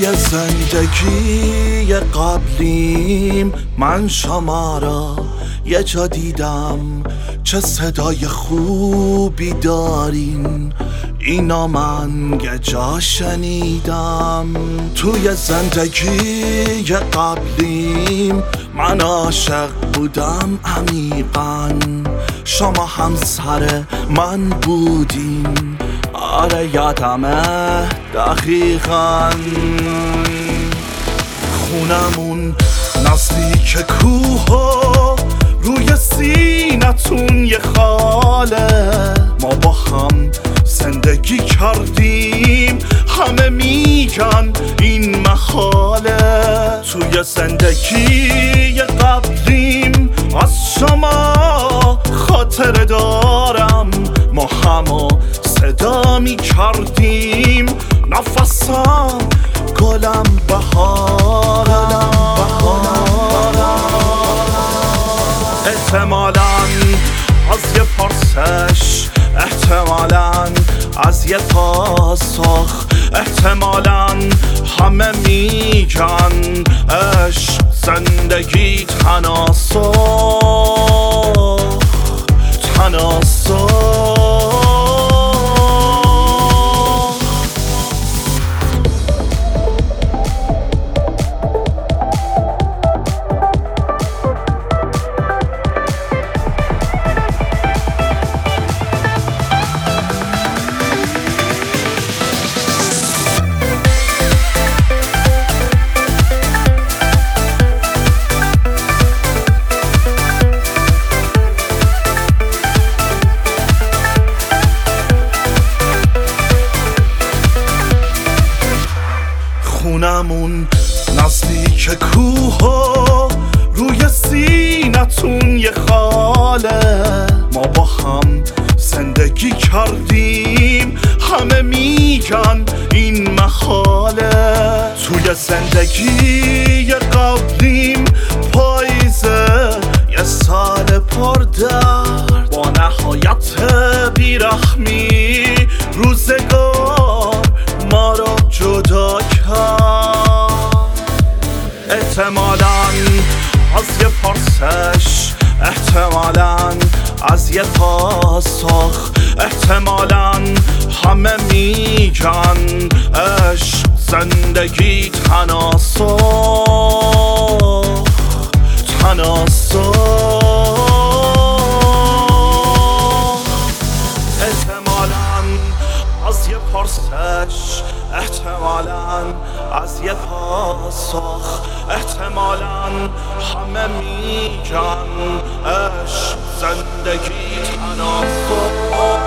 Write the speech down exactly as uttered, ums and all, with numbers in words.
توی زندگی قبلیم من شما را یه جا دیدم، چه صدای خوبی دارین، اینا من یه جا شنیدم. توی زندگی قبلیم من عاشق بودم عمیقاً، شما همسر من بودین، آره یادمه دقیقاً. خونمون نزدیک کوه و روی سینتون یه خاله، ما با هم زندگی کردیم، همه میگن این محاله. توی زندگی قبلیم از شما خاطره دارم، ما همو صدا می کردیم، نفسم گلم بهارم احتمالاً از یه پرسش، احتمالاً از یه پاسخ، احتمالاً همه میگن عشق زندگی تناسخ تناسخ. خونمون نزدیک کوه و روی سینتون یه خاله، ما با هم زندگی کردیم، همه میگن این محاله. توی زندگی قبلیم پاییزه یه سال پر درد، با نهایت بیرحمی روزگار ما رو جدا کرد. احتمالاً از یه پرسش، احتمالاً از یه پاسخ، احتمالاً همه میگن عشق زندگی تناسخ تناسخ. احتمالاً از یه پرسش، احتمالاً از یه پاسخ، احتمالاً همه میگن عشق زندگی تناسخ